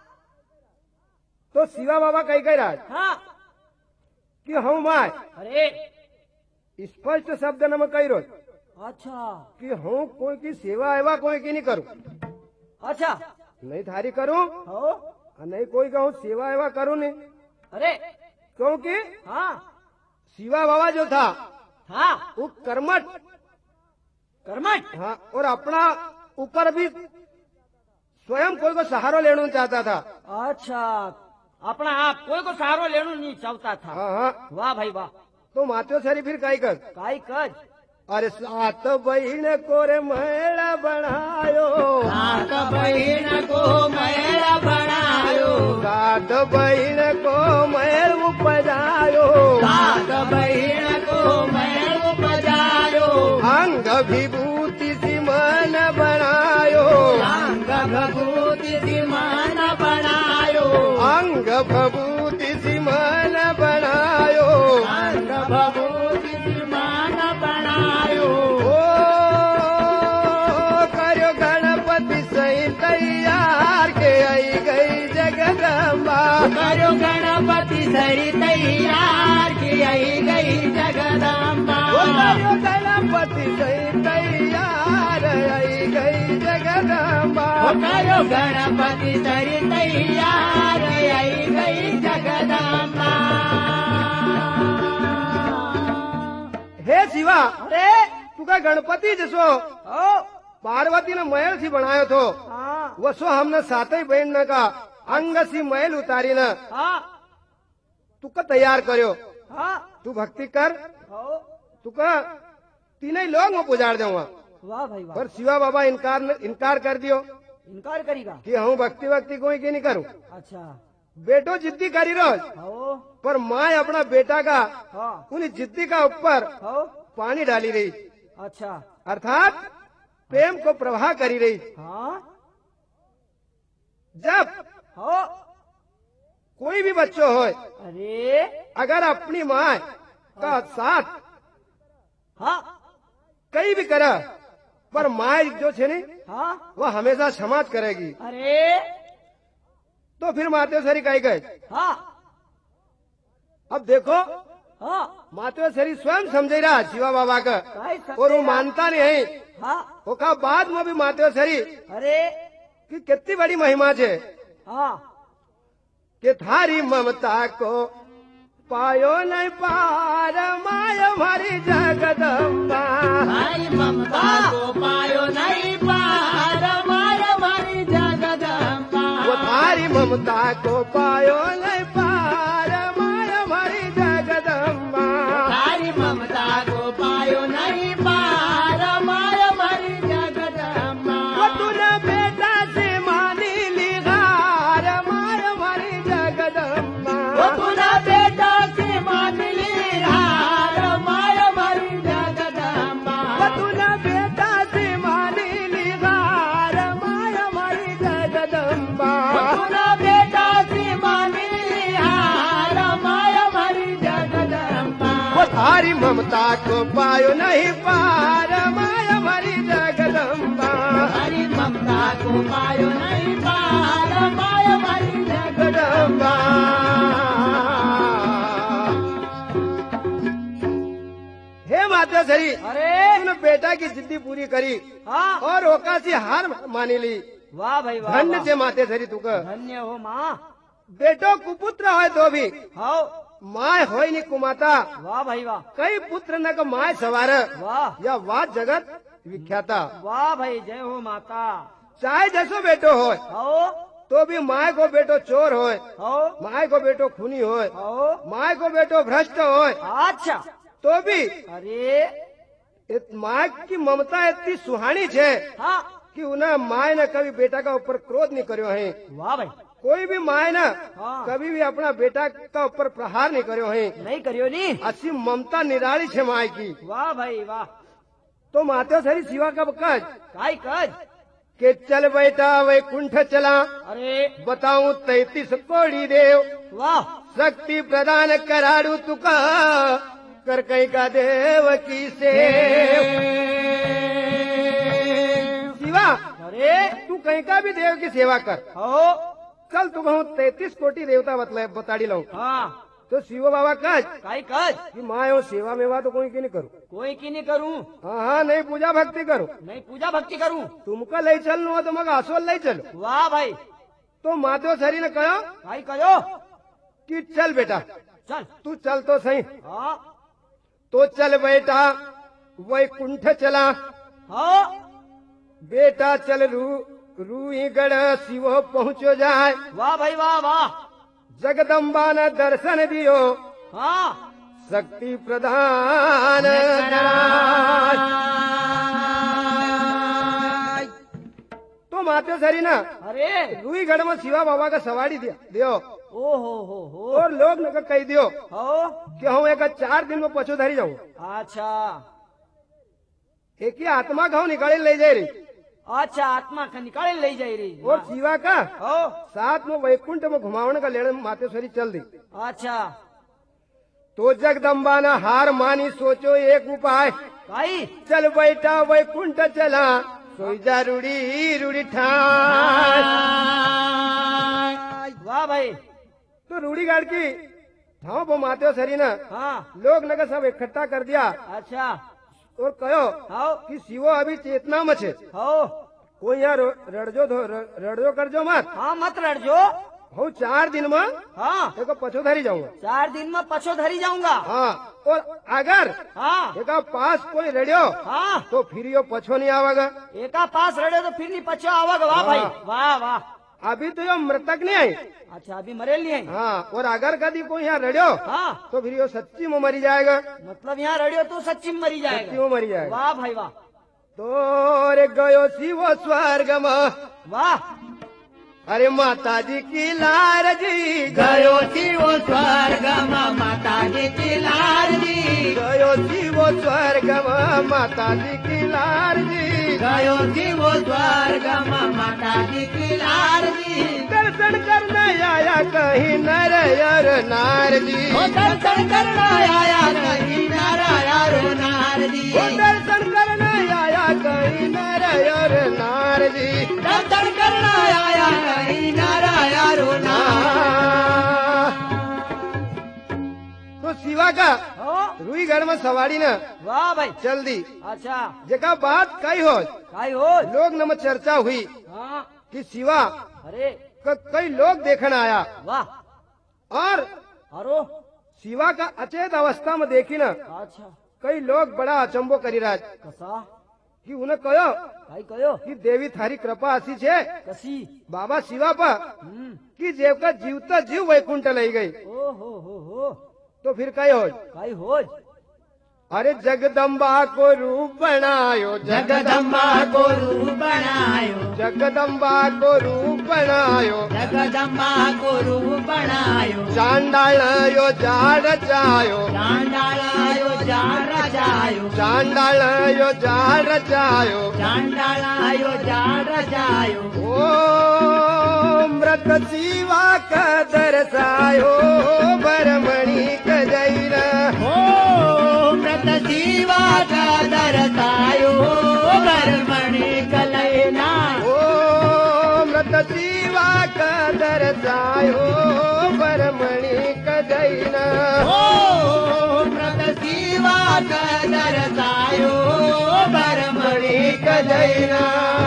तो शिवा बाबा कही कह रहा हाँ कि हम माय अरे स्पष्ट शब्द न मैं कही रो अच्छा कि हूँ कोई की सेवा एवा कोई की नहीं करूँ, अच्छा नहीं थारी करूँ हो और नहीं कोई कहूँ सेवा एवा करूँ नहीं, अरे क्योंकि हाँ शिवा बाबा जो था हाँ वो कर्मठ कर्मठ हाँ और अपना ऊपर भी स्वयं कोई को सहारा लेना चाहता था। अच्छा अपना आप कोई को सहारो लेना नहीं चाहता था। हाँ हाँ वाह भाई वाह। तो मात्यो सरी फिर काई कर काई कज अरे सात बहन को रे मेला बनायो, सात बहन को मेला बनायो, सात बहन को मैल उपजायो, सात बहन को मेल उपजायो, अंग विभूति सिमन बनायो, अंग भभूति सिमन बनायो, अंग भभूति सिमन बनायो, अंग भभूति सिमन बनायो। ओ करो गणपति सही तैयार के आई गई जगदम्बा, करो गणपति सही तैयार की आई गई जगदम्बा, ओ करो गणपति सही तैयार आई गई जगदम्बा, करो गणपति सही तैयार आई गई जगदम्बा। हे शिवा अरे तू का गणपति जसो ओ पार्वती ने महल सी बनायो थो हाँ वसो हमने सात ही बहन न का अंग सी महल उतारी न हाँ तू का तैयार करो, हाँ तू भक्ति कर ओ तू का तीन लोग में पुजार दूंगा। वाह भाई वाह। पर शिवा बाबा इनकार न, इनकार कर दियो इनकार करेगा कि हूँ भक्ति भक्ति कोई की नहीं करूँ। अच्छा बेटो जिद्दी करी रोज हो पर माँ अपना बेटा का हाँ उन जिद्दी का ऊपर हो पानी डाली रही, अच्छा अर्थात प्रेम को प्रवाह करी रही। हाँ जब हो कोई भी बच्चों हो अरे अगर अपनी माँ का साथ हाँ कहीं भी करे पर माँ जो छे ने हाँ वह हमेशा क्षमा करेगी। अरे तो फिर मातेश्वरी कही गए हाँ अब देखो हाँ मातेश्वरी स्वयं समझे रहा शिवा बाबा का काई समझे और वो रहा? मानता नहीं। हाँ वो कहा बाद में भी मातेश्वरी अरे कि कितनी बड़ी महिमा छे हाँ कि थारी ममता को पायो नहीं पार माय हमारी जगदम्बा, भाई ममता को पायो नहीं पार मार मारी जगदम्बा, वो थारी ममता को पायो नहीं पार माय हमारी जगदम्बा, तारी ममता को पायो नहीं पार मार मारी जगदम्बा, वो तूने बेटा से मानी ली हार माय हमारी जगदम्बा, वो पुनः बेटा की मान ली हार मार मारी जगदम्बा, वो तूने बेटा से मानी ली हार माय हमारी जगदम्बा, पुनः बेटा की मान ली हार मार मारी जगदम्बा, वो थारी ममता को पायो नहीं पार माय हमारी जगदम्बा, हरी ममता को पायो नहीं पार मार मारी जगदम्बा। हे मातेश्वरी अरे तूने बेटा की जिद्दी पूरी करी हाँ और ओकासी हार मानी ली। वाह भाई वाह धन्य वाह। से मातेश्वरी तू का धन्य हो माँ। बेटो कुपुत्र हो तो भी हाओ माय हो नहीं कुमाता, वाह भाई वाह कई पुत्र न को माय सवार वाह या वाद जगत विख्याता। वाह भाई जय हो माता। चाहे जैसो बेटो हो हाओ तो भी माय को बेटो चोर हो, हाओ माय को बेटो खूनी हो, हाओ माय को बेटो भ्रष्ट हो, अच्छा तो भी अरे इत- माय की ममता इतनी सुहानी छे हाँ कि उन्हें माय ने कभी बेटा का ऊपर क्रोध नहीं करो है। वाह भाई कोई भी माय ने हाँ। कभी भी अपना बेटा का ऊपर प्रहार नहीं करो है। नहीं करियो नी। अच्छी ममता निराली छे माय की। वाह भाई वाह। तो मातेश्वरी शिवा का कज काई कज के चल बैठा वैकुंठ चला, अरे बताऊं तैतीस कोड़ी देव, वाह शक्ति प्रदान कराड़ू तुका, कर कई का देव की सेव। शिवा अरे तू कहीं का भी देव की सेवा कर, हो चल तू कहूँ तैतीस कोटि देवता बतला बताड़ी लाऊं। हाँ तो शिव बाबा कह काई कज कि माँ हो सेवा में वा तो कोई की नहीं करूँ। कोई की नहीं करूं, हाँ हाँ नहीं पूजा भक्ति करूँ, नहीं पूजा भक्ति करूं। तुमका ले चल नो तो मगा आसोल ले चलो। वाह भाई तो माधव सरी ने कहा काई कहो कि चल बेटा चल। तू चल तो सही। हाँ तो चल बेटा वैकुंठ चला, हाँ बेटा चल रू रूही गढ़ शिवो पहुँचो जाए, वाह भाई वाह वाह। जगदम्बा ने दर्शन दियो, हाँ शक्ति प्रदान कराय। तो माते सरी ना अरे रूहीगढ़ में शिवा बाबा का सवारी दिया दियो, ओ हो हो हो और लोग न कह दियो हो कि हम एक चार दिन में पछो धरी जाऊँ। अच्छा एक ही आत्मा खाओ निकाले ले जाए रही, अच्छा आत्मा का निकाले ले जाई रही। और शिवा का हो साथ में वैकुंठ में घुमावन का लेने मातेश्वरी चल दी। अच्छा तो जगदम्बा ने हार मानी, सोचो एक उपाय, भाई चल बैठा वैकुंठ चला, सोई जा रूढ़ी रूढ़ी ठान। वाह भाई। तो रूढ़ी गाड़ की ठाव वो मातेश्वरी ने हाँ लोग नगर सब इकट्ठा कर दिया अच्छा और कहो हो कि शिवो अभी चेतना में छे, हो कोई यहाँ रड़जो रड़जो कर जो मत, हाँ मत लड़ जो। हो चार दिन में हाँ एक पछो धरी जाऊंगा। चार दिन में पछो धरी जाऊंगा। हाँ और अगर हाँ एक पास कोई रेडियो हाँ तो फिर यो पछो नहीं आवेगा। एका पास रड़े तो फिर नहीं पछो आवागा। वाह भाई हाँ। वाह वाह। अभी तो यो मृतक नहीं आई। अच्छा अभी मरे लिए हाँ और अगर कभी कोई यहाँ रेडियो हाँ तो फिर यो सच्ची में मरी जाएगा, मतलब यहाँ रड़ियो तो सच्ची में मरी सच्ची जाएगा। में मरी जाएगा। वाह भाई वाह तो रे गयो शिवो स्वर्ग में, वाह। अरे माता जी की लार जी गयो शिवो स्वर्ग में माता जी की लार जी, गयो शिवो स्वर्ग में माता जी की लार जी, गयो शिवो स्वर्ग में माता जी की लार जी। दर्शन करने आया कहीं नर और नार जी, ओ दर्शन करना आया कहीं नारायण नार जी, वो दर्शन करने आया कहीं नर और नार जी। दर्शन करना आया कहीं नारायण नार। तो शिवा का हो रूहीगढ़ में सवारी न वाह भाई। चल दी, अच्छा जगह बात कई हो काई हो लोग न में चर्चा हुई हाँ कि शिवा अरे का कई लोग देखने आया, वाह। और अरो शिवा का अचेत अवस्था में देखी न अच्छा कई लोग बड़ा अचंबो करी राज कसा कि उन्हें कहो काई कयो कि देवी थारी कृपा ऐसी छे कसी बाबा शिवा पर हम्म कि जेव का जीवता जीव वैकुंठ लाई गई, ओ हो हो हो तो फिर कई हो काई हो अरे जगदम्बा को रूप बनायो, जगदम्बा को रूप बनायो, जगदम्बा को रूप बनायो, जगदम्बा को रूप बनायो, चांडाल यो जाड़ रचायो, चांडालायो जार रचायो, चांडाल यो जाड़ रचायो, चांडालायो जार रचायो। ओ मृत शिवा का दर्शायो, बरमणि कजैरा ओ मृत शिवा का दरसायो, बरमणि कलैना। ओ मृत शिवा का दर्शायो, बरमणि कजैना। ओ मृत शिवा का दरसायो, बरमणि कजैना।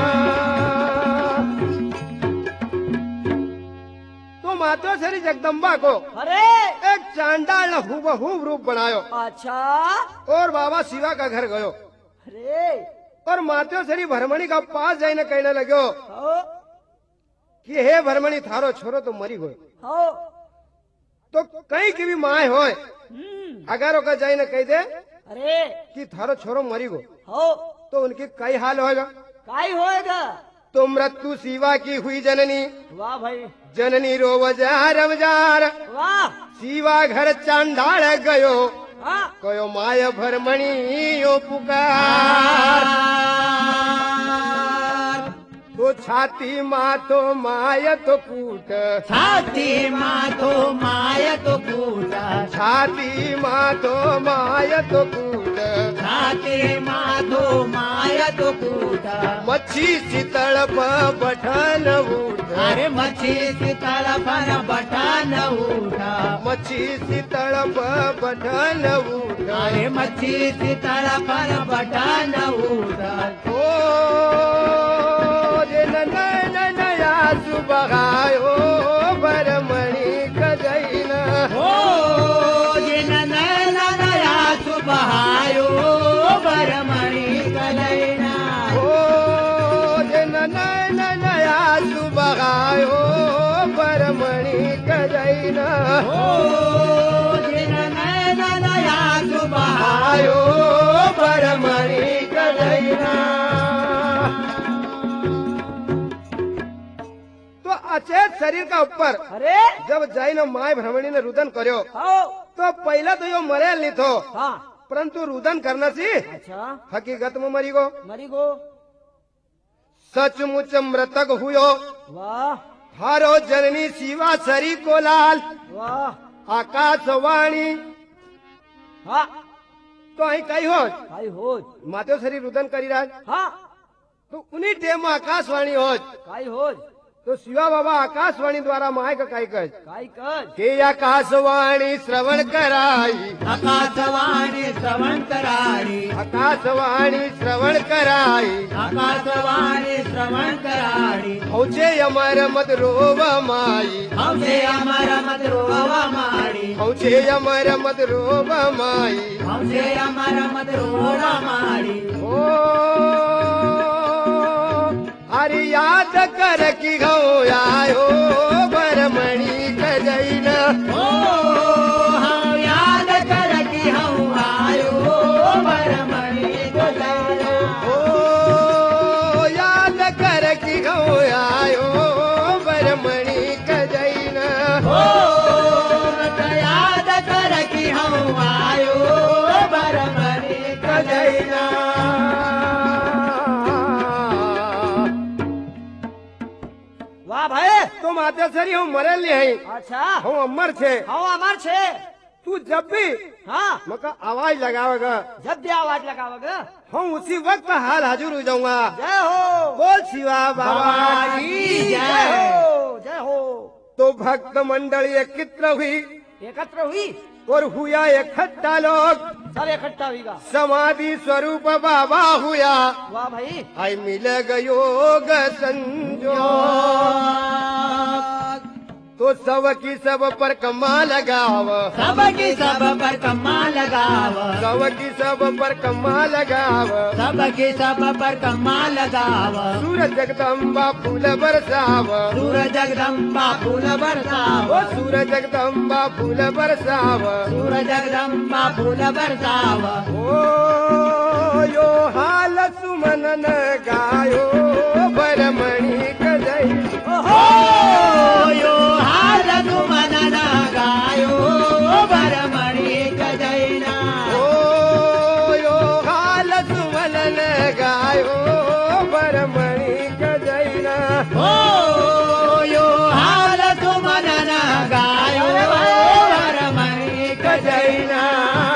तो मातोश्री जगदम्बा को अरे एक चांडाल ने हूबहूब रूप बनायो अच्छा और बाबा शिवा का घर गयो, अरे और मातोश्री भरमणि का पास जाने कहने लग्यो हो कि हे भरमणि थारो छोरो तो मरी गयो, हो तो कहीं की भी माए होए हम्म अगर ओका जाई न कह दे अरे कि थारो छोरो मरी गो हो तो उनकी कई हाल होएगा। काई होएगा। तो मृत्यु शिवा की हुई जननी, वाह भाई जननी रो वजार रमजार, वाह। शिवा घर चांडाल गयो, हाँ कयो माय भरमणि यो पुकार। तो तो छाती माथो माय तो कूट, छाती माथो माय तो कूट, छाती माथो माय तो कूट, छाती माथो माय तो कूट, मच्छी शीतळ बठन उठ, अरे मच्छी शीतळ पण बटन उठा, मच्छी शीतळ बठन उठ, अरे मच्छी शीतळ पण बटन उठा. ओ नया सुबगायो बरमणी कजैन, हो जिन नया सुबहायो बरमणी कलैना, ओ जिन नया सुबगायो बरमणी कजैन, हो जिन नया सुबहायो आयो बरमणी कजैना. अचेत शरीर का ऊपर अरे जब जैन माय भ्रमणी ने रुदन कर्यो हो तो पहला तो यो मरेल नहीं थो, हाँ परंतु रुदन करना सी अच्छा हकीकत में मरी गो. मरी गो सचमुच मृतक हुयो वाह हारो जननी शिवा सरी को लाल, वाह आकाशवाणी हाँ तो अही कही हो भाई हो मातो शरीर रुदन करी रहा हाँ तो उन्हीं टेम में आकाशवाणी हो काई हो तो शिवा बाबा आकाशवाणी द्वारा माय का काई कर काई कर के आकाशवाणी श्रवण कराई, आकाशवाणी श्रवण कराई, आकाशवाणी श्रवण कराई, आकाशवाणी श्रवण कराई, पहुँचे अमर मत रोव माई, हमसे अमर मत रोवा मारी, पहुँचे अमर मत रोव माई, हमसे अमर मत रोवा मारी, ओ अरे याद कर की गो आयो बरमणी कजैन, ओ हम याद कर कि हम आयो बरमणी को जाना, ओ याद कर की गो आयो बरमणी कजैन, ओ याद कर कि हम आयो बरमणी को जाना. वाह भाई तो माते सरी हूँ मरेल नहीं अच्छा हूँ अमर छे, हाँ अमर छे तू जब भी हाँ मका आवाज लगावेगा जब भी आवाज लगाओगे हम उसी वक्त हाल हाजिर हो जाऊंगा. जय हो बोल शिवा बाबा की जय जय. हो जय हो. तो भक्त मंडली एकत्र हुई एकत्र हुई और हुआ इकट्ठा लोग, सब इकट्ठा हुईगा. समाधि स्वरूप बाबा हुआ वाह भाई आई मिल गयोग संजोग, तो सब की सब पर कमा लगाव, सब की सब पर कम्मा लगाव, सब की सब पर कमा लगाव, सब की सब पर कम्मा लगाव, सूरज जगदम्बा फूल बरसाव, सूरज जगदम्बा फूल बरसाव, ओ सूरज जगदम्बा फूल बरसाव, सूरज जगदम्बा फूल बरसाव, ओ यो हाल सुमन न गायो बरमणी कजई, हो यो हाल तुमन न गायो बरमणी कजैना, ओ यो हाल सुमन न गायो बरमणी कजैना, हो यो हाल तुमन न गायो बरमणी कजैना.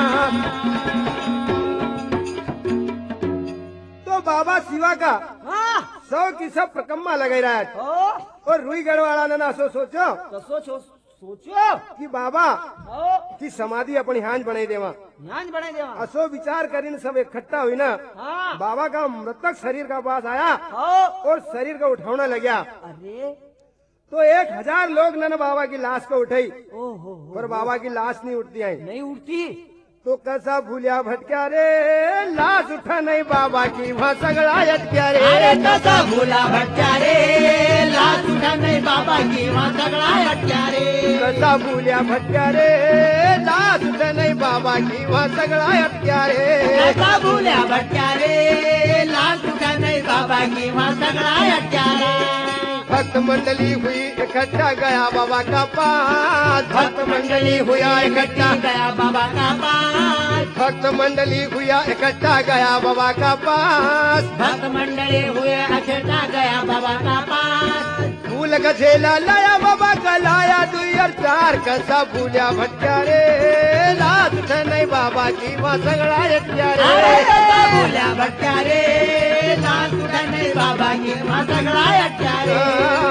तो बाबा शिवा का हाँ सौ की सब प्रकम्मा लगे रहा है हो और रुई गढ़वाला ने ना सो सोचो तो सोचो सोचो कि बाबा हो की समाधि अपनी हांज बनाई देवा, ध्यान बने देवा. असो विचार करीन सब इकट्ठा हुई ना, हाँ बाबा का मृतक शरीर का पास आया हो और शरीर को उठाना लगा अरे तो एक हजार लोग ने बाबा की लाश को उठाई ओ हो हो पर बाबा की लाश नहीं उठती आई. नहीं उठती तो कैसा भूलिया भटक्या रे लाश उठा नहीं बाबा की वहाँ सगड़ा अटक्या रे, अरे कसा भूला भटक्या रे लाश उठा नहीं बाबा की वहाँ सगड़ा अटक्या रे, कैसा भूलिया भटक्या रे लाश उठा नहीं बाबा की वहाँ सगड़ा अटक्या रे, कसा भूला भटक्या रे लाश उठा नहीं बाबा की वहाँ सगड़ा अटक्या रे. भक्त मंडली हुई इकट्ठा गया बाबा का पास, भक्त मंडली हुआ इकट्ठा गया बाबा का पास, भक्त मंडली हुआ इकट्ठा गया बाबा का पास, भक्त मंडली हुए इकट्ठा गया बाबा का पास। फूल का झेला लाया बाबा का, लाया दुई और चार कसा भूलिया भटका रे, लात नहीं बाबा की माँ सगड़ा अरे भूलिया भटका रे, लात नहीं बाबा की माँ सगड़ा रे।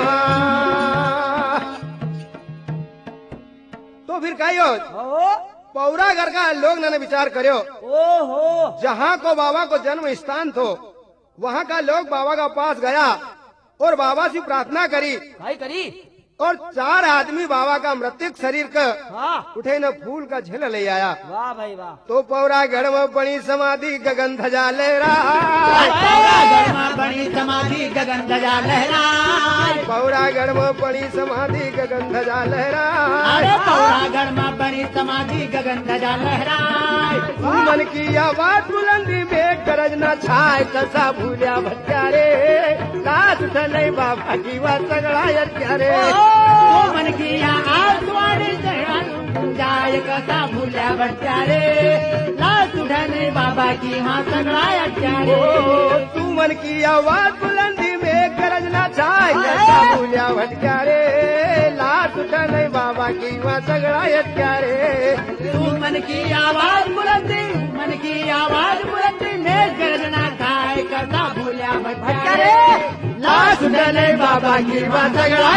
तो फिर कहियो पौरा घर का लोग ने विचार करो, ओहो जहाँ को बाबा को जन्म स्थान थो, वहाँ का लोग बाबा का पास गया और बाबा से प्रार्थना करी भाई करी, और चार आदमी बाबा का मृतिक शरीर का हाँ उठे न फूल का झेला ले आया। वाह भाई वाह। तो पौरा गढ़ में बड़ी समाधि गगन ध्वजा लहरा, गढ़ में बड़ी समाधि गगन ध्वजा लहरा, पौरा गढ़ में बड़ी समाधि गगन ध्वजा लहरा, अरे पौरा गढ़ में बड़ी समाधि गगन ध्वजा लहरा। मन की आवाज बुलंदी में गरज न छाए, कसा भूलिया भटका रे, लात नहीं बाबा की बात सगड़ा रे। मन की आसवाड़ी जाए कसा भूलिया भटका रे, लात नहीं बाबा की हाँ सगड़ा रे। तू मन की आवाज बुलंदी में गरज न छाए, कसा भूलिया भटका रे, लात नहीं बाबा की वहाँ सगड़ा रे। तू मन की आवाज बुलंदी, मन की आवाज बुलंदी में गरज न खाए, कसा भूलिया भटका रे, लात नहीं बाबा की वहाँ सगड़ा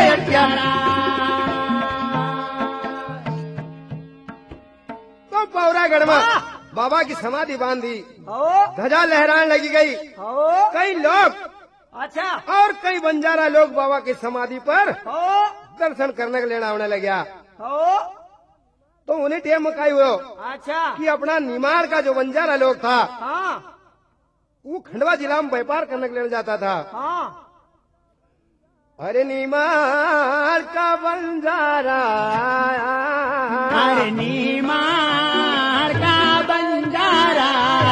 तो पौरागढ़ में बाबा की समाधि बांधी, ध्वजा लहराने लगी गई। कई लोग अच्छा और कई बंजारा लोग बाबा की समाधि पर दर्शन करने के लिए आने लग गया। तो उन्हें टेम मकाई हुआ अच्छा कि अपना निमाड़ का जो बंजारा लोग था, हाँ वो खंडवा जिला में व्यापार करने के लिए जाता था। हाँ अरे नीमार का बंजारा, अरे नीमार का बंजारा,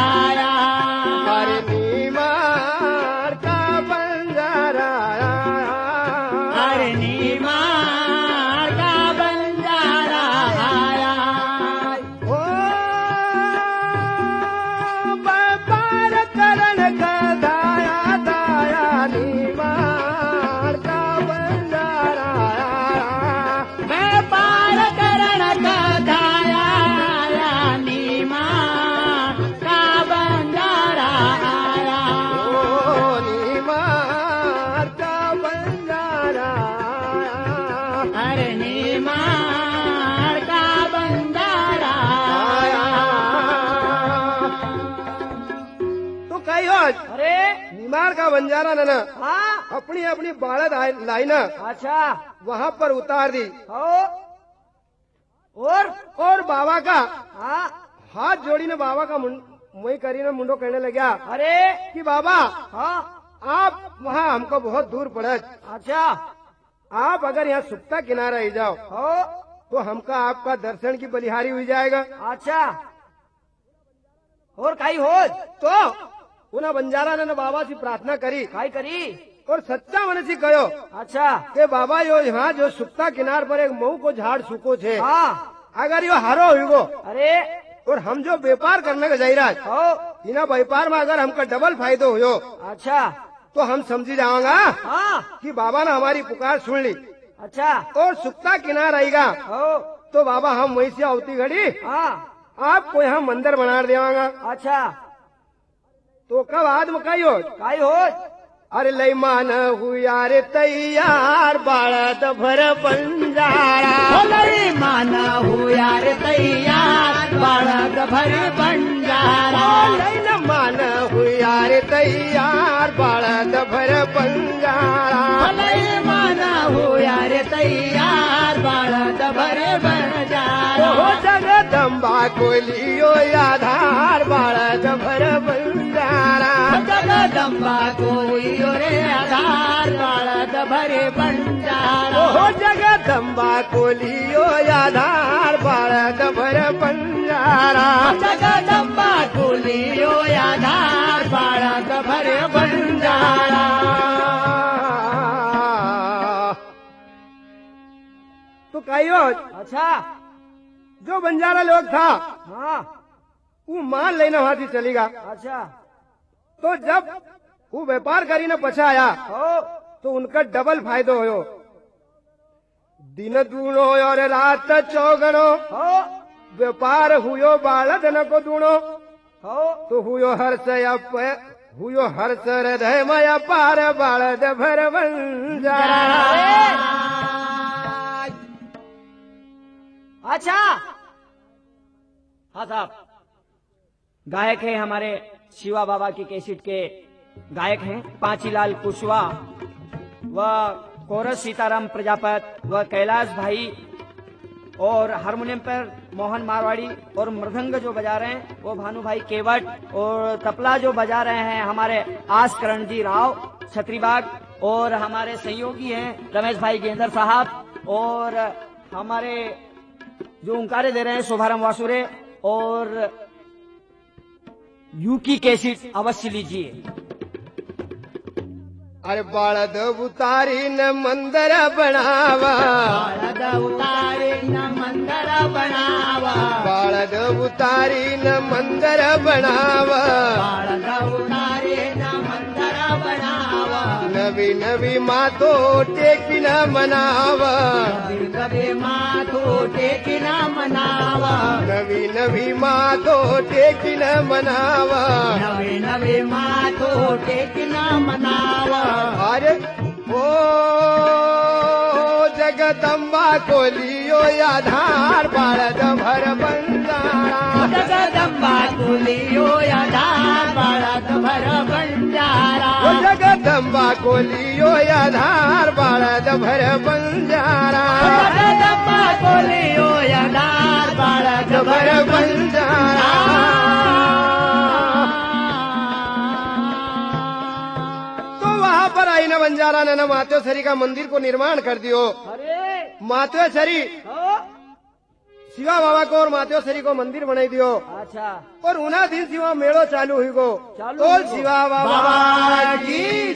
अरे नीमार का बंजारा, अरे नीमार का बंजारा आया। ओ व्यापार करण का दाया दाया, नीमार का बंजारा, व्यापार करण का दाया आया, नीमार का बंजारा आया। ओ नीमार का बंजारा, अरे नीमार का बंजारा आया। तो कही हो अरे नीमार का बंजारा न न हाँ अपनी अपनी बालद लाइन अच्छा वहाँ पर उतार दी हो और और बाबा का हाँ हाथ जोड़ी ने बाबा का मुई करी ने मुंडो कहने लगा अरे कि बाबा हाँ आप वहाँ हमको बहुत दूर पड़े, अच्छा आप अगर यहाँ सुप्ता किनारा ही जाओ हो तो हमका आपका दर्शन की बलिहारी हुई जाएगा। अच्छा और काई हो तो उन्हें बंजारा ने बाबा से प्रार्थना करी काई करी और सच्चा मन से कहो अच्छा के बाबा यो यहाँ जो सुप्ता किनार पर एक मऊ को झाड़ सूको छे, हाँ अगर यो हारो हुई अरे और हम जो व्यापार करने का जाहिरा हो इना व्यापार में अगर हमका डबल फायदो हो अच्छा तो हम समझी जाऊंगा हाँ कि बाबा ने हमारी पुकार सुन ली अच्छा और सुप्ता किनार आएगा हो तो बाबा हम वहीं से आवती घड़ी हाँ आपको यहाँ मंदिर बना देवांगा। अच्छा तो कब आज मकाई हो काई हो अरे लई मान हुआ रे तैयार बालद भर बंजारा, लई माना हो यार तैयार बालद भर बंजारा, लई न मान हुआ रे तैयार बालद भर बंजारा, लई माना हो यार तैयार बालद भर बंजारा, ओ जगदम्बा को लियो आधार बालद भर बंजारा, जगदम्बा को रे आधार बालद भरे बंजारा, ओ जगदम्बा को लियो आधार बालद भर बंजारा, जगदम्बा को लियो आधार बालद भरे बंजारा। तो कहियो अच्छा जो बंजारा लोग था हाँ वो माल लेना वहां से चलेगा। अच्छा। तो जब वो व्यापार करी न पछा आया हो तो उनका डबल फायदो हो। दिन दूनो और रात चौगणो हो व्यापार हुयो बालद न को दूनो हो तो हुयो हर्ष अप हुयो हर्ष हृदय मय पार बालद भर बंजारा। अच्छा। हाँ साहब, गायक है हमारे शिवा बाबा की कैसेट के गायक हैं पांचीलाल कुशवाहा, वह कोरस सीताराम प्रजापत, वह कैलाश भाई, और हारमोनियम पर मोहन मारवाड़ी, और मृदंग जो बजा रहे हैं वो भानु भाई केवट, और तबला जो बजा रहे हैं हमारे आस करण जी राव छत्रीबाग, और हमारे सहयोगी हैं रमेश भाई गेंदर साहब, और हमारे जो ओंकारे दे रहे हैं शोभाराम वासुरे, और यूकी कैसेट अवश्य लीजिए। अरे बालद उतारी न मंदिर बनावा, बालद उतारे न मंदिर बनावा, बालद उतारी न मंदिर बनावा, बालद उतारे न मंदिर बनावा, नवी नवी मातो टेकी न मनावा, नवी नवी माथो टेकी न मनावा, नवी नवी मातो टेकी न मनावा। नवी नवी माथो टेकी न मनावा। अरे ओ जगदम्बा को लियो आधार बालद भर बंजारा, जगदम्बा को लियो आधार बालद भर बंजारा, ओ जगदम्बा को लियो आधार बालद भर बंजारा, जगदम्बा को लियो आधार बालद भर बंजारा। पर आई न बंजारा ने न मातेश्वरी का मंदिर को निर्माण कर दियो। अरे मातेश्वरी शिवा बाबा को और मातेश्वरी को मंदिर बनाई दियो। अच्छा। और उना दिन शिवा मेड़ो चालू हुई गो। चालू तो हुई गो। शिवा बाबा की